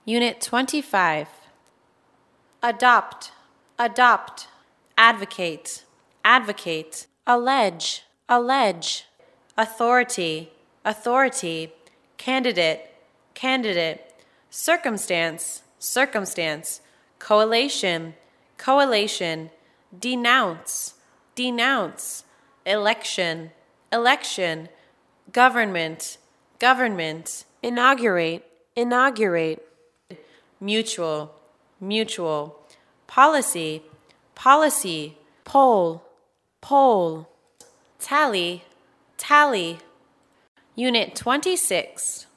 Unit 25. Adopt, adopt. Advocate, advocate. Allege, allege. Authority, authority. Candidate, candidate. Circumstance, circumstance. Coalition, coalition. Denounce, denounce. Election, election. Government, government. Inaugurate, inaugurate. Mutual, mutual. Policy, policy. Poll, poll. Tally, tally. Unit 26.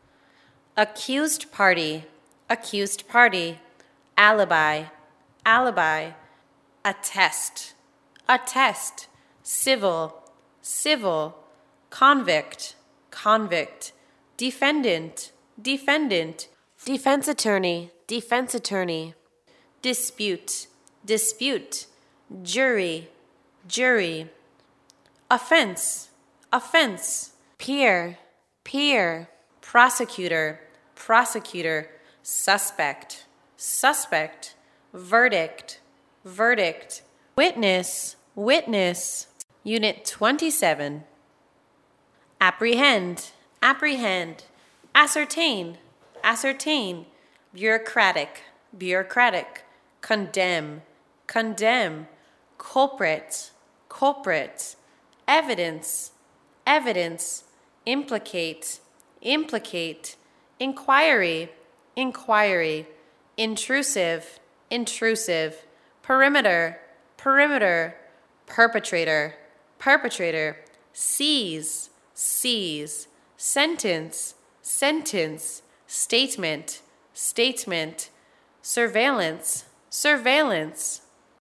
Accused party, accused party. Alibi, alibi. Attest, attest. Civil, civil. Convict, convict. Defendant, defendant. Defense attorney, defense attorney. Dispute, dispute. Jury, jury. Offense, offense. Peer, peer. Prosecutor, prosecutor. Suspect, suspect. Verdict, verdict. Witness, witness. Unit 27. Apprehend, apprehend. Ascertain, ascertain. Bureaucratic, bureaucratic. Condemn, condemn. Culprit, culprit. Evidence, evidence. Implicate, implicate. Inquiry, inquiry. Intrusive, intrusive. Perimeter, perimeter. Perpetrator, perpetrator. Seize, seize. Sentence, sentence. Statement, statement. Surveillance, surveillance.